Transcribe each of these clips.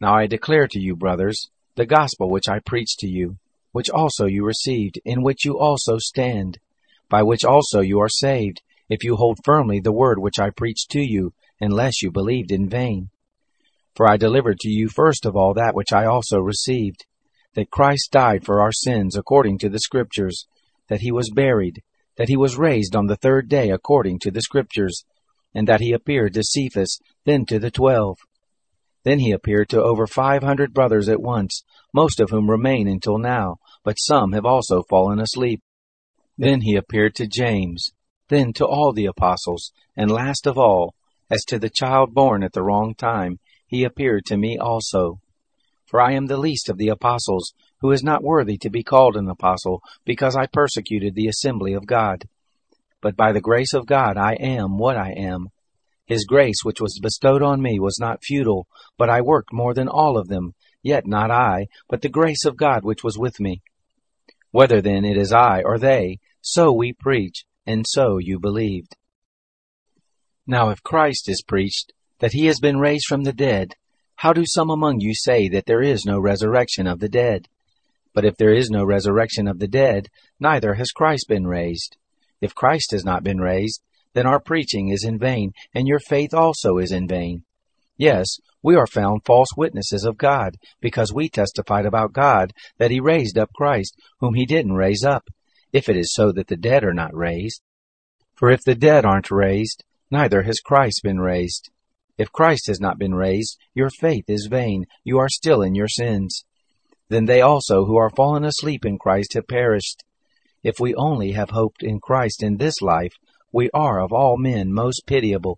Now I declare to you, brothers, the gospel which I preached to you, which also you received, in which you also stand, by which also you are saved, if you hold firmly the word which I preached to you, unless you believed in vain. For I delivered to you first of all that which I also received, that Christ died for our sins according to the Scriptures, that he was buried, that he was raised on the third day according to the Scriptures, and that he appeared to Cephas, then to the 12. Then he appeared to over 500 brothers at once, most of whom remain until now, but some have also fallen asleep. Then he appeared to James, then to all the apostles, and last of all, as to the child born at the wrong time, he appeared to me also. For I am the least of the apostles, who is not worthy to be called an apostle, because I persecuted the assembly of God. But by the grace of God I am what I am. His grace which was bestowed on me was not futile, but I worked more than all of them, yet not I, but the grace of God which was with me. Whether then it is I or they, so we preach, and so you believed. Now if Christ is preached, that he has been raised from the dead, how do some among you say that there is no resurrection of the dead? But if there is no resurrection of the dead, neither has Christ been raised. If Christ has not been raised, then our preaching is in vain, and your faith also is in vain. Yes, we are found false witnesses of God, because we testified about God that he raised up Christ, whom he didn't raise up, if it is so that the dead are not raised. For if the dead aren't raised, neither has Christ been raised. If Christ has not been raised, your faith is vain, you are still in your sins. Then they also who are fallen asleep in Christ have perished. If we only have hoped in Christ in this life, we are of all men most pitiable.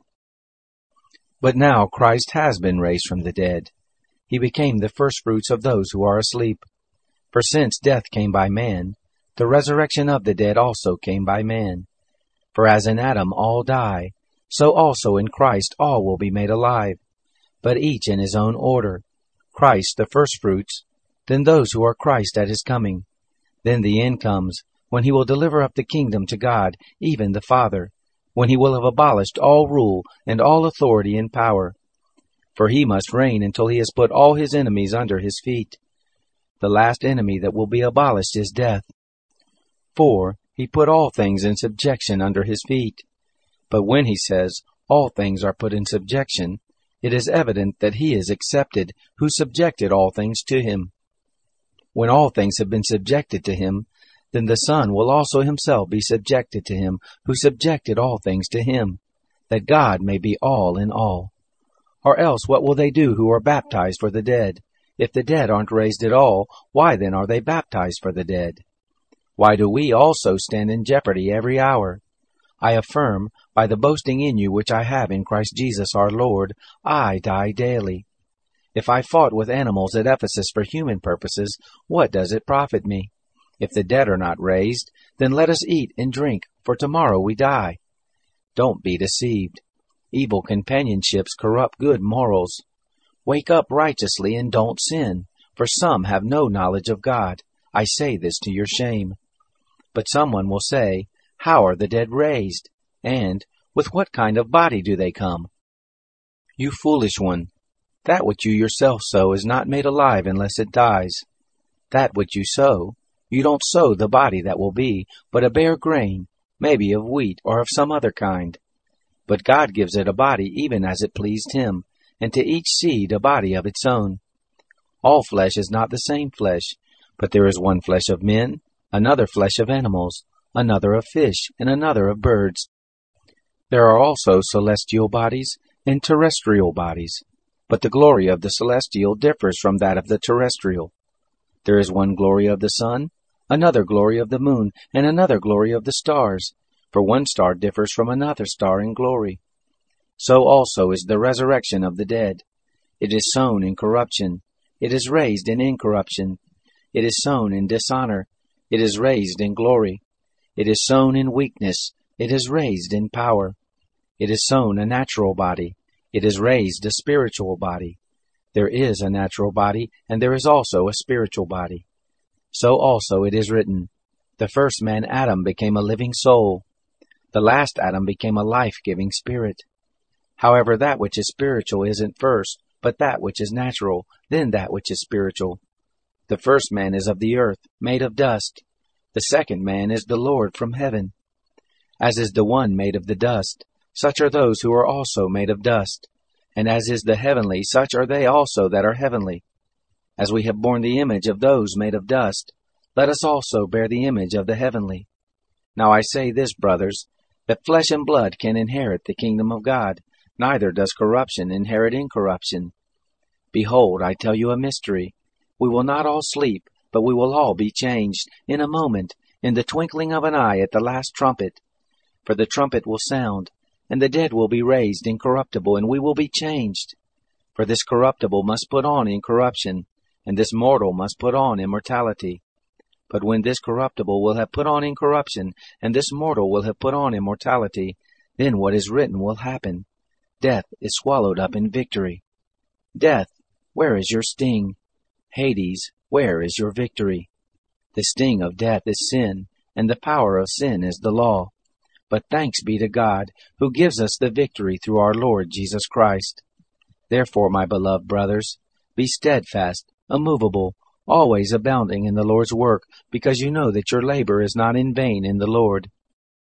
But now Christ has been raised from the dead. He became the firstfruits of those who are asleep. For since death came by man, the resurrection of the dead also came by man. For as in Adam all die, so also in Christ all will be made alive, but each in his own order. Christ the firstfruits, then those who are Christ at his coming. Then the end comes, when he will deliver up the kingdom to God, even the Father, when he will have abolished all rule and all authority and power. For he must reign until he has put all his enemies under his feet. The last enemy that will be abolished is death. For he put all things in subjection under his feet. But when he says, all things are put in subjection, it is evident that he is accepted, who subjected all things to him. When all things have been subjected to him, then the Son will also himself be subjected to him, who subjected all things to him, that God may be all in all. Or else what will they do who are baptized for the dead? If the dead aren't raised at all, why then are they baptized for the dead? Why do we also stand in jeopardy every hour? I affirm, by the boasting in you which I have in Christ Jesus our Lord, I die daily. If I fought with animals at Ephesus for human purposes, what does it profit me? If the dead are not raised, then let us eat and drink, for tomorrow we die. Don't be deceived. Evil companionships corrupt good morals. Wake up righteously and don't sin, for some have no knowledge of God. I say this to your shame. But someone will say, how are the dead raised? And, with what kind of body do they come? You foolish one, that which you yourself sow is not made alive unless it dies. That which you sow, you don't sow the body that will be, but a bare grain, maybe of wheat or of some other kind. But God gives it a body even as it pleased him, and to each seed a body of its own. All flesh is not the same flesh, but there is one flesh of men, another flesh of animals, another of fish, and another of birds. There are also celestial bodies and terrestrial bodies, but the glory of the celestial differs from that of the terrestrial. There is one glory of the sun, another glory of the moon, and another glory of the stars, for one star differs from another star in glory. So also is the resurrection of the dead. It is sown in corruption, it is raised in incorruption. It is sown in dishonor, it is raised in glory. It is sown in weakness, it is raised in power. It is sown a natural body, it is raised a spiritual body. There is a natural body, and there is also a spiritual body. So also it is written, the first man Adam became a living soul. The last Adam became a life-giving spirit. However, that which is spiritual isn't first, but that which is natural, then that which is spiritual. The first man is of the earth, made of dust. The second man is the Lord from heaven. As is the one made of the dust, such are those who are also made of dust. And as is the heavenly, such are they also that are heavenly. As we have borne the image of those made of dust, let us also bear the image of the heavenly. Now I say this, brothers, that flesh and blood can inherit the kingdom of God, neither does corruption inherit incorruption. Behold, I tell you a mystery. We will not all sleep, but we will all be changed, in a moment, in the twinkling of an eye, at the last trumpet. For the trumpet will sound, and the dead will be raised incorruptible, and we will be changed. For this corruptible must put on incorruption, and this mortal must put on immortality. But when this corruptible will have put on incorruption, and this mortal will have put on immortality, then what is written will happen. Death is swallowed up in victory. Death, where is your sting? Hades, where is your victory? The sting of death is sin, and the power of sin is the law. But thanks be to God, who gives us the victory through our Lord Jesus Christ. Therefore, my beloved brothers, be steadfast, immovable, always abounding in the Lord's work, because you know that your labor is not in vain in the Lord.